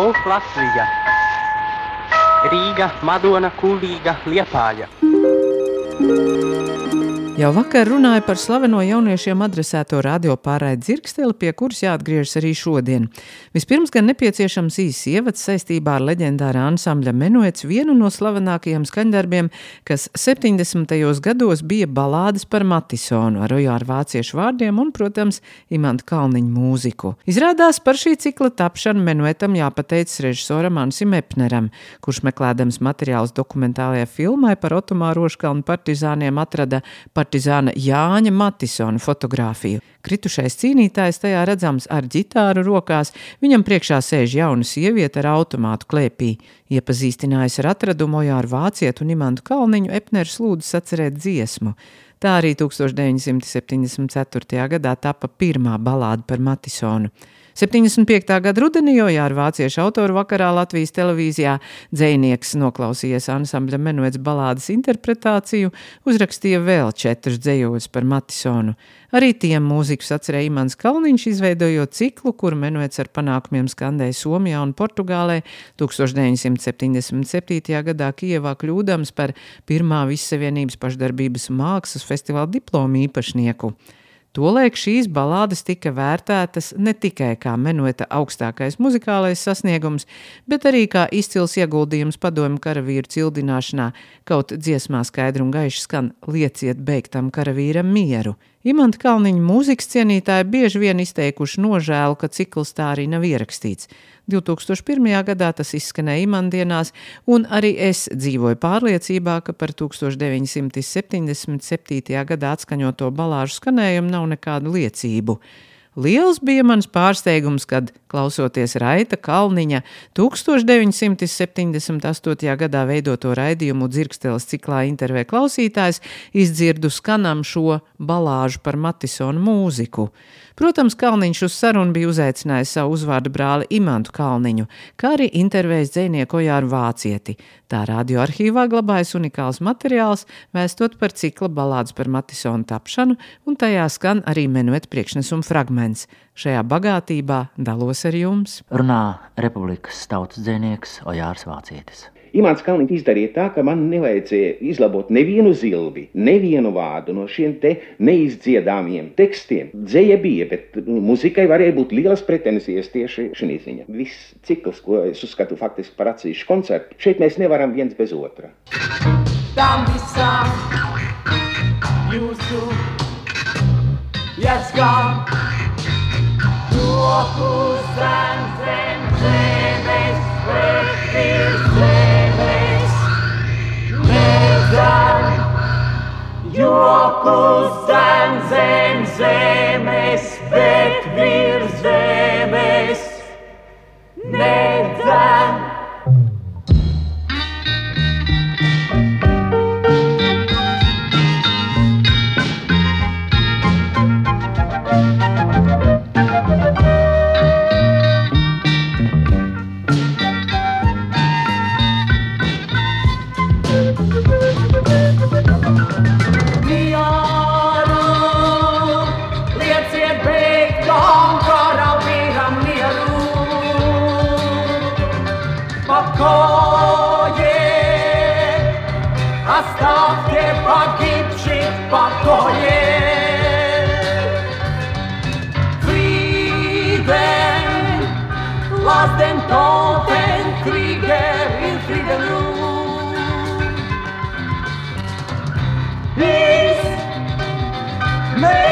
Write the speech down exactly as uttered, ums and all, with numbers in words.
Wolf Latvija, Rīga, Madona, Kuldīga, Liepāja. Jau vakar runāja par slaveno jauniešiem adresēto radio pārraidi Dzirksteli, pie kuras jāatgriežas arī šodien. Vispirms gan nepieciešams īsts ievads saistībā ar leģendārā ansambļa Menuets, vienu no slavenākajiem skaņdarbiem, kas septiņdesmitajos gados bija balādes par Matisonu ar Ojāru Vāciešu vārdiem un, protams, Imanta Kalniņa mūziku. Izrādās par šī cikla tapšanu Menuetam jāpateicas režisoram Ansim Epneram, kurš meklēdams materiālus dokumentālajai filmai par Otomāru Roškalnu partizāniem atrada partizāna Jāņa Matisona fotogrāfiju. Kritušais cīnītājs tajā redzams ar ģitāru rokās, viņam priekšā sēž jauna sieviete ar automātu klēpī. Iepazīstinājis ar atradumu Ojāru Vācietu un Imantu Kalniņu, Epners lūdza sacerēt dziesmu. Tā arī tūkstoš deviņsimt septiņdesmit ceturtajā gadā tapa pirmā balāde par Matisonu. septiņdesmit piektā gada rudenī Ojāru Vāciešu autoru vakarā Latvijas televīzijā dzejnieks noklausījies ansambļa Menuets balādes interpretāciju, uzrakstīja vēl četrus dzejoļus par Matisonu. Arī tiem mūziku sacerēja Imants Kalniņš, izveidojot ciklu, kuru Menuets ar panākumiem skandēja Somijā un Portugālē, tūkstoš deviņsimt septiņdesmit septītajā gadā Kijevā kļūdams par pirmā Vissavienības pašdarbības mākslas festivāla diplomu īpašnieku. Tolaik šīs balādes tika vērtētas ne tikai kā Menueta augstākais muzikālais sasniegums, bet arī kā izcils ieguldījums padomju karavīru cildināšanā, kaut dziesmā skaidri un gaiši skan "Lieciet beigtam karavīram mieru". Imanta Kalniņa mūzikas cienītāji bieži vien izteikuši nožēlu, ka cikls tā arī nav ierakstīts. divtūkstoš pirmajā gadā tas izskanēja Imandienās, un arī es dzīvoju pārliecībā, ka par tūkstoš deviņsimt septiņdesmit septītajā gadā atskaņoto balāžu skanējumu nav nekādu liecību. Liels bija mans pārsteigums, kad, klausoties Raita Kalniņa tūkstoš deviņsimt septiņdesmit astotajā gadā veidoto raidījumu Dzirksteles ciklā Intervē klausītājs, izdzirdu skanam šo balāžu par Matisonu mūziku. Protams, Kalniņš uz sarunu bija uzaicinājis savu uzvārdu brāli Imantu Kalniņu, kā arī intervējas dzejnieku Ojāru Vācieti. Tā radioarhīvā glabājas unikāls materiāls, vēstot par cikla balādes par Matisonu tapšanu, un tajā skan arī Menueta priekšnesuma fragments. Šajā bagātībā dalos ar jums. Runā Republikas tautas dzejnieks Ojārs Vācietis. Imants Kalniņš izdarīja tā, ka man nevajadzēja izlabot nevienu zilbi, nevienu vārdu no šiem te neizdziedāmiem tekstiem. Dzeja bija, bet muzikai varēja būt lielas pretenzijas tieši šī ziņa. Viss cikls, ko es uzskatu faktiski par atsevišķu koncertu, šeit mēs nevaram viens bez otra. Tam visam jūsu jāskam roku zem zem zemes bet virs zemes nedzam joku zem zem zemes bet virs zemes nedzam. Оставьте погибших в покое. Frieden, lass den Toten Krieger in Frieden ruhen. Ist